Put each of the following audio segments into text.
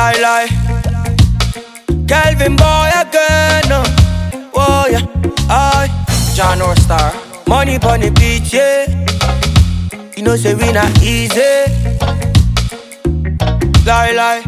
lie. Kelvin boy again. Oh yeah, I John Star. Money pon the beach, yeah. You know say we not easy. Lie.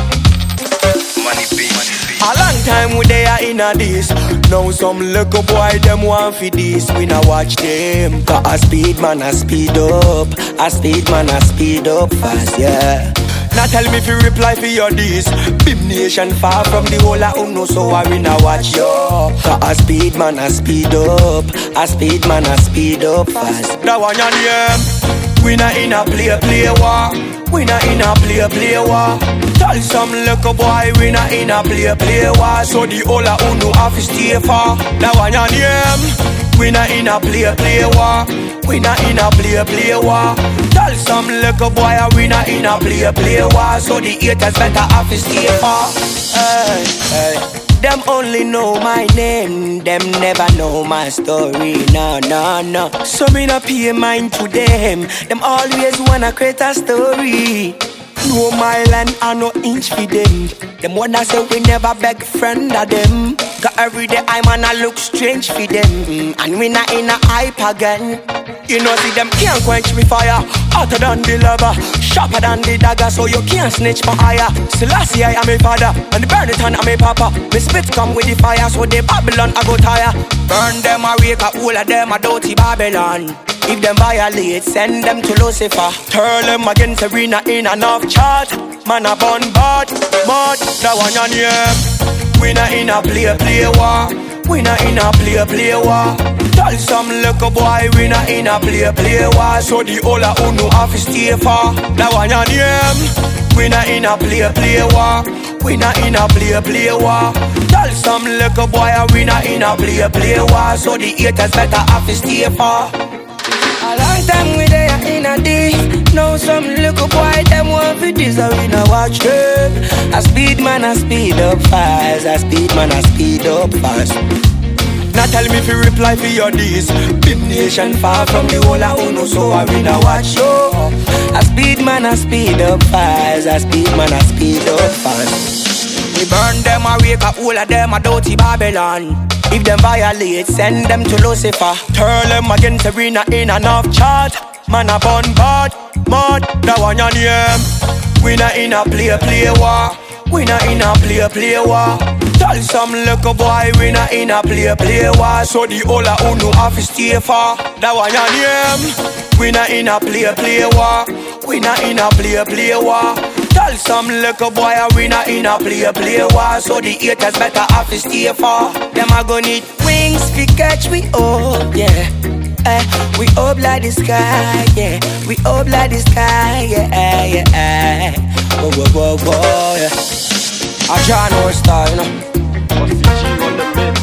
Money beat. A long time we there in a this. Now some little boy them want for this. We not watch them. Cause a speed man a speed up. A speed man a speed up fast, yeah. Now tell me if you reply for your this. Bim Nation far from the whole of Uno, so I we not watch yo. Cause a speed man a speed up. A speed man a speed up fast. That one your name. We not in a play war. We not in a play war. Tell some little boy we not in a play war. So the whole of Uno have to stay far. That one your name. We not in a play war. We not in a play war. Tell some little boy we not in a play war. So the haters better have to stay far. Hey. Them only know my name, them never know my story. No. So me not pay mind to them. Them always wanna create a story. No mile and no inch for them. Them wanna say we never beg friend of them. Cause every day I man I look strange for them. And we not in a hype again. You know see them can't quench me fire. Hotter than the lava, sharper than the dagger. So you can't snitch my higher. Selassie I am a father, and the burn it on I'm a papa. Me spit come with the fire, so they Babylon I go tire. Burn them a wake up, all of them a dirty Babylon. If them violate, send them to Lucifer. Turn them against arena in enough chart. Man a bun bad, mud, that one your name. We not in a play war. We not in a play war. Tell some little boy we not in a play war. So the whole of Uno have to stay far. That one your name. We not in a play war. We not in a play war. Tell some little boy we not in a play war. So the haters better have to stay far. A long time we there in a deep. Now some little boy them want for this, so we not watch them. A speed man a speed up fast. A speed man a speed up fast. Now tell me if you reply for your this. Bim Nation far from the whole of Uno, so I we not watch yo. A speed man a speed up fast. A speed man a speed up fast. We burn them a wake up, all of them a dirty Babylon. If them violate, send them to Lucifer. Turn them against arena in enough chart. Man a bun bad, mud, that one your name. We not in a play war. We not in a play war. Tell some little boy we not in a play war. So the whole of Uno have to stay far. That one your name. We not in a play war. We not in a play war. Tell some little boy we not in a play war. So the haters better have to stay far. Them a gon' need wings fi catch we up, yeah. We up like the sky, yeah. We up like the sky, yeah. Whoa, yeah. A John Star, you know. What's the G on the mix?